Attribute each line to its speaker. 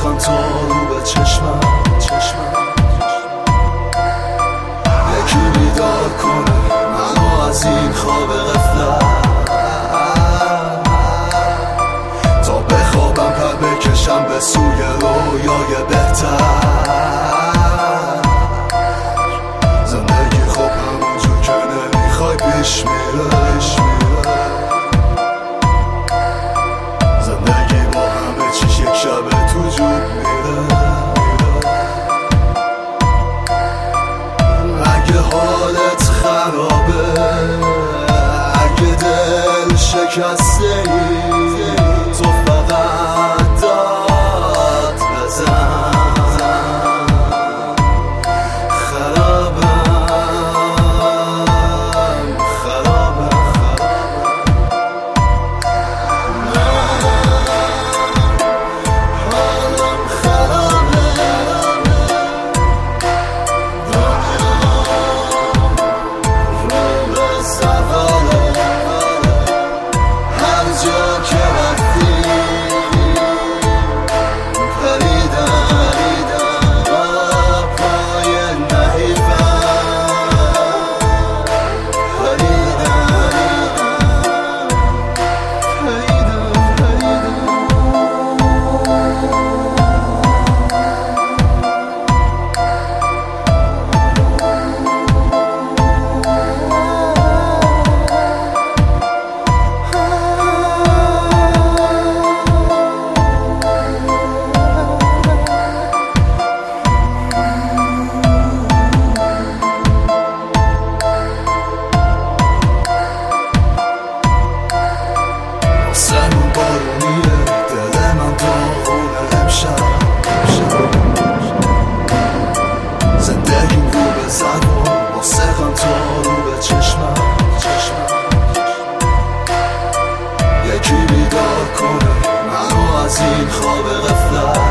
Speaker 1: واسه تا رو به چشمم یکی بیدار کنه منو از این خواب غفلت تا بخوابم پر بکشم به سوی رویای بهتر. زندگی خوب همونجور که نمیخوای پیش میره، زندگی با همه چیش یک شب تو جوب میره. اگه حالت خرابه، اگه دل شکسته ای، تو فقط داد بزن. سرمون بارونیه، دل من داغونه امشب. زندگیم رو به زبان، واسه غم تا رو به چشمم. یکی بیدار کنه منو از این خواب غفلت